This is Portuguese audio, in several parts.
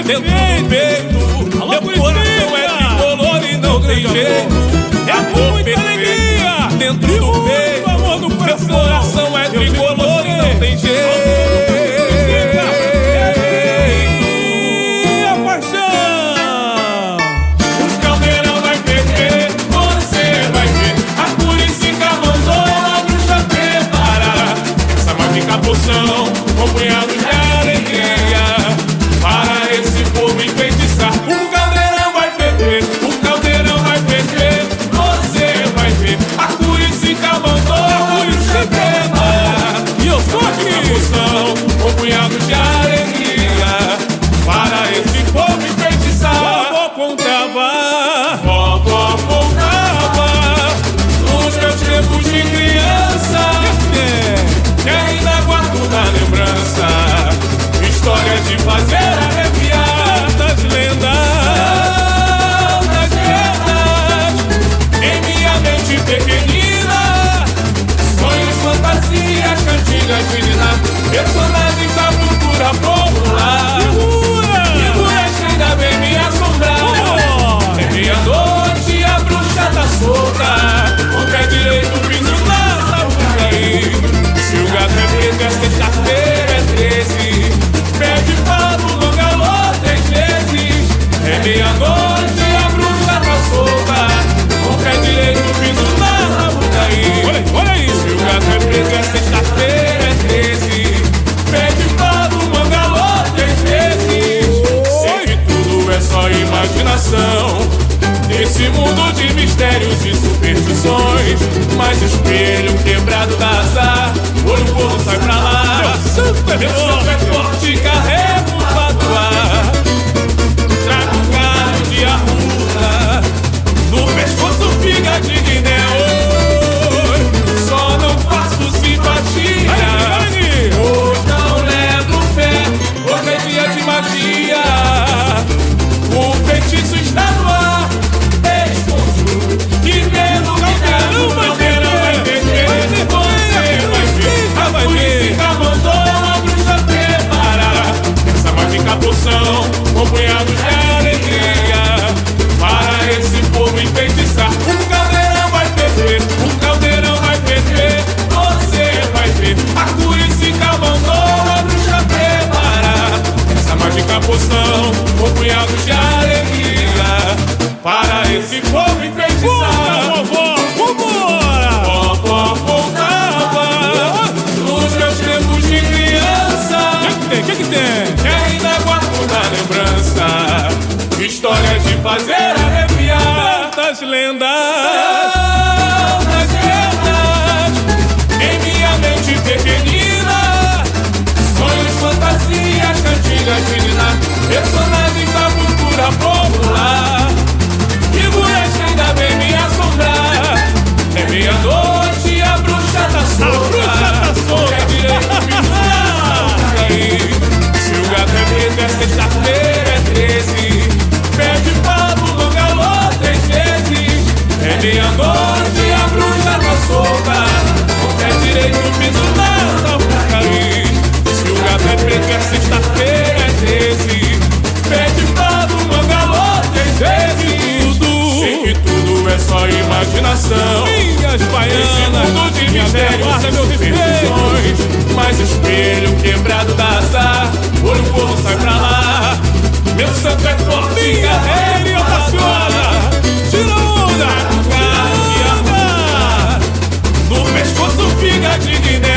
dentro do peito. Meu coração é tricolor e não tem jeito. É a cor perfeita dentro do peito. Meu coração é tricolor e não tem jeito. Com punhados de alegria para esse povo enfeitiçar. O caldeirão vai ferver, o caldeirão vai ferver. Você vai ver a Curicica mandou, a Curicica prepara. E eu sou aqui com punhados de alegria para esse povo enfeitiçar. Vovó contava nos meus tempos de criança, que ainda guardo na lembrança, história de fazer arrepiar das lendas, em minha mente pequenina, sonhos, fantasias, cantigas de ninar, personagens da cultura popular, figuras que ainda vem me assombrar. É meia-noite, a bruxa tá solta, com pé direito vindo na saúde. Se o gato é preto, é sexta-feira, é 13. Pede palo, mangalô 3 vezes. É meia-noite, a bruxa tá solta, com pé direito vindo na Sapucaí. Olha aí. Se o gato é preto, é sexta-feira, é 13. Pede palo, mangalô 3 vezes. Sei que tudo é só imaginação nesse mundo de mistérios e superstições, mas espelho quebrado dá azar, olho gordo sai pra lá. Meu santo é forte e carrego o patuá. Trago um carro de arruda, no pescoço figa de Guiné. Só não faço simpatia, hoje não levo fé, hoje é dia de magia. O feitiço está no ar, que medo, o caldeirão vai ferver. Você vai ver, a Curicica mandou a bruxa preparar essa mágica poção com punhados de alegria para esse povo enfeitiçar. O caldeirão vai ferver, o caldeirão vai ferver. Você vai ver, a Curicica mandou a bruxa preparar essa mágica poção com punhados de alegria para esse povo enfeitiçar. Vovó contava nos meus tempos de criança. Que tem? Que ainda guardo na lembrança, história de fazer arrepiar das lendas, em minha mente pequenina, sonhos, fantasias, cantigas de ninar, personagens da cultura popular, figuras que ainda vem me assombrar. É meia-noite, a bruxa tá solta, é direito aí. Se o gato é preto, é sexta-feira, é 13. Pede palo, mangalô 3 vezes. É meia-noite, a bruxa tá solta, é direito piso na Sapucaí. Se o gato é preto, é sexta-feira, é 13. Pede palo, mangalô 3 vezes. Sei que tudo é só imaginação, minhas baianas, mundo de mistérios e superstições, mas espelho quebrado dá azar, olho gordo sai pra lá. Meu santo é forte, minha regra apaixona. Tira onda, carga, no pescoço figa de Guiné.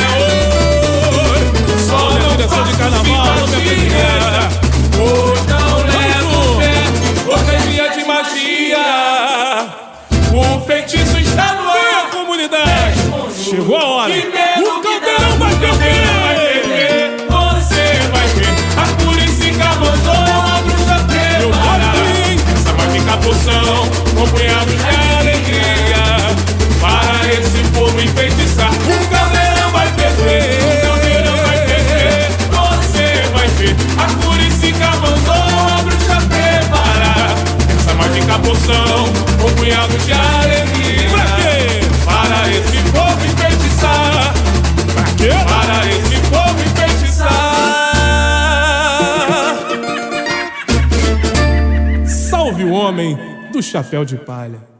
Só não direção de carnaval, hoje não levo fé, hoje é dia de magia. O feitiço está no ar, comunidade. Chegou a hora. O caldeirão vai ferver. Você vai ver, a Curicica mandou a bruxa preparar essa mágica poção com punhados de alegria para esse povo enfeitiçar. O caldeirão vai ferver, o caldeirão vai ferver. Você vai ver, a Curicica mandou a bruxa preparar essa mágica poção com punhados de alegria. Pra quê? Para esse povo enfeitiçar. Pra quê? Para esse povo enfeitiçar. Salve o homem do chapéu de palha.